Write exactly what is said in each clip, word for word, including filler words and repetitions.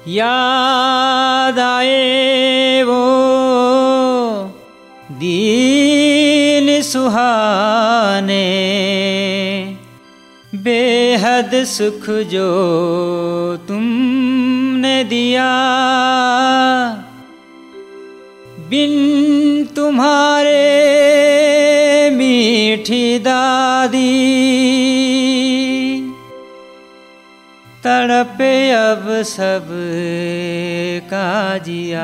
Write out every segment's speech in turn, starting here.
याद आए वो दिन सुहाने, बेहद सुख जो तुमने दिया। बिन तुम्हारे मीठी दादी तड़पे अब सब का जिया।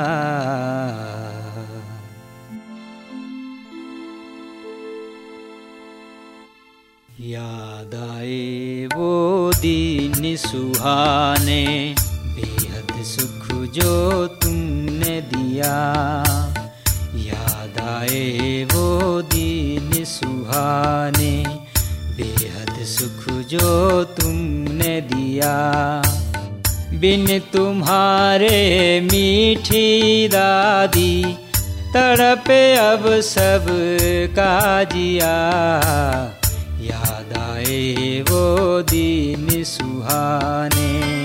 याद आए वो दिन सुहाने, बेहद सुख जो तुमने दिया। याद आए वो दिन सुहाने, बेहद सुख जो तुमने दिया। बिन तुम्हारे मीठी दादी तड़पे अब सब का जिया। याद आए वो दिन सुहाने।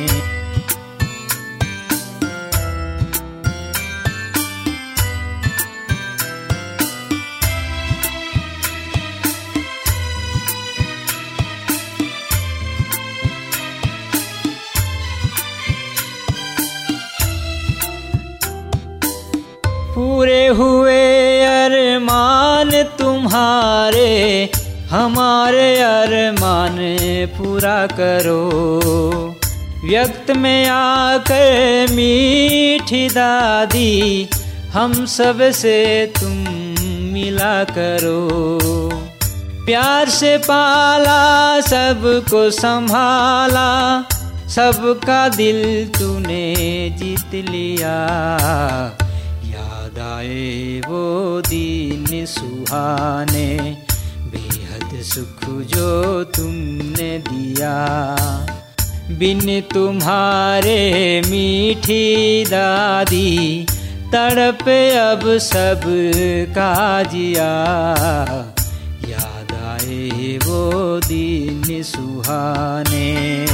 पूरे हुए अरमान तुम्हारे, हमारे अरमान पूरा करो। व्यक्त में आकर मीठी दादी हम सब से तुम मिला करो। प्यार से पाला सबको संभाला, सबका दिल तूने जीत लिया। याद आए वो दिन सुहाने, बेहद सुख जो तुमने दिया। बिन तुम्हारे मीठी दादी तड़पे अब सब का जिया। याद आए वो दिन सुहाने।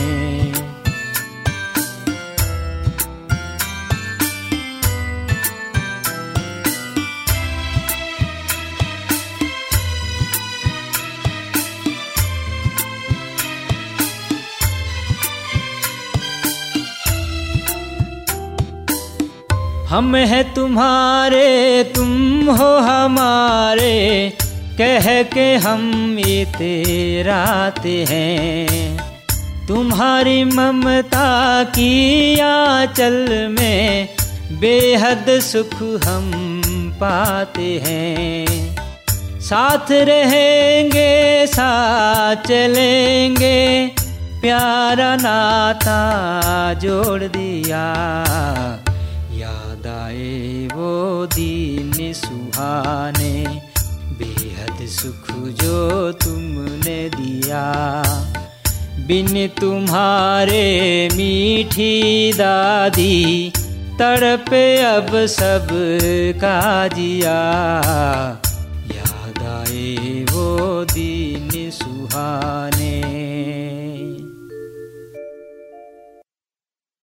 हम हैं तुम्हारे तुम हो हमारे, कह के हम इतराते हैं। तुम्हारी ममता की आंचल में बेहद सुख हम पाते हैं। साथ रहेंगे साथ चलेंगे, प्यारा नाता जोड़ दिया। याद आए वो दिन सुहाने, बेहद सुख जो तुमने दिया। बिन तुम्हारे मीठी दादी तड़पे अब सब का जिया। याद आए वो दिन सुहाने।